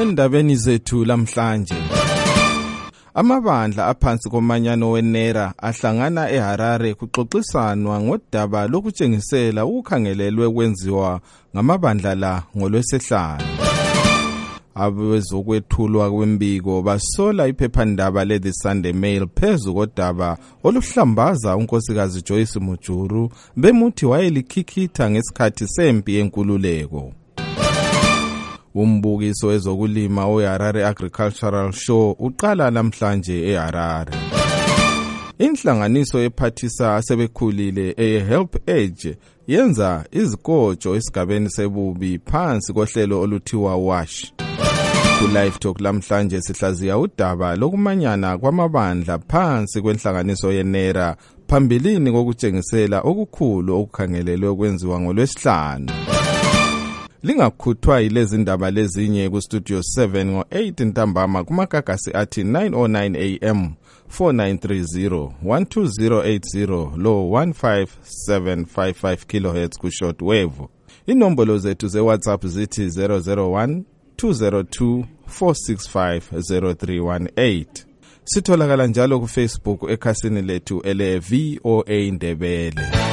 Endabeni zethu lamhlanje, amabandla aphansi komanyano weNERA ahlangana eHarare kuxoxisanwa ngodaba lokutshengisela ukukhangelelwe kwenziwa ngamabandla la ngolwesihlanu. Abezokwethulwa kwembiko basola iphephandaba le-The Sunday Mail phezu kodaba oluhlambaza unkosikazi Joyce Mujuru bemuthi wayelikhithitha ngesikhathi sempi yenkululeko. Umbukiso wezokulima weHarare Agricultural Show uqala namhlanje eHarare. Inhlanganiso ephathisa asebekhulile eHelp Age yenza izikotsho esigabeni sebubi phansi kohlelo oluthiwa WASH. Ku-Live Talk lamhlanje sihlaziya udaba lokumanyana kwamabandla phansi kwenhlanganiso yeNERA phambilini kokutshengisela okukhulu okukhangelelwe kwenziwa ngolwesihlanu. Lingakhuthwa yilezi ndaba lezinye ku Studio 7 ngo-8 ntambama kumagagasi athi 9:09 AM 4930 12080 lo 15755 kHz ku short wave. Inombolo zethu ze WhatsApp zithi 001 202 465 0318. Sitholakala njalo ku Facebook ekhasini lethu ele VOA Ndebele.